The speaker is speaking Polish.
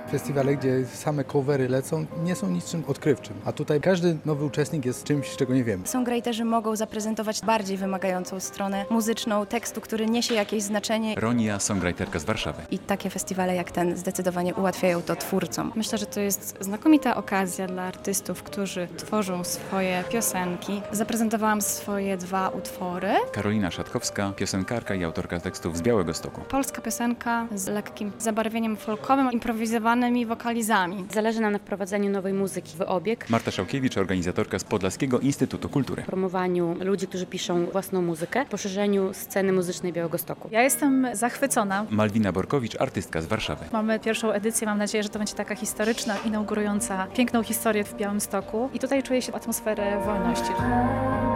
festiwale, gdzie same covery lecą, nie są niczym odkrywczym. A tutaj każdy nowy uczestnik jest czymś, czego nie wiemy. Songwriterzy mogą zaprezentować bardziej wymagającą stronę muzyczną, tekstu, który niesie jakieś znaczenie. Ronia, songwriterka z Warszawy. I takie festiwale jak ten zdecydowanie ułatwiają to twórcom. Myślę, że to jest znakomita okazja dla artystów, którzy tworzą swoje piosenki. Zaprezentowałam swoje 2 utwory. Karolina Szatkowska, piosenkarka i autorka tekstów z Białegostoku. Polska piosenka z lekkim zabarwieniem folkowym, improwizowanymi wokalizami. Zależy nam na wprowadzeniu nowej muzyki w obieg, Marta Szałkiewicz, organizatorka z Podlaskiego Instytutu Kultury. promowaniu ludzi, którzy piszą własną muzykę, poszerzeniu sceny muzycznej Białegostoku. Ja jestem zachwycona. Malwina Borkowicz, artystka z Warszawy. Mamy pierwszą edycję, mam nadzieję, że to będzie taka historyczna, inaugurująca piękną historię w Białymstoku. I tutaj czuję się atmosferę wolności.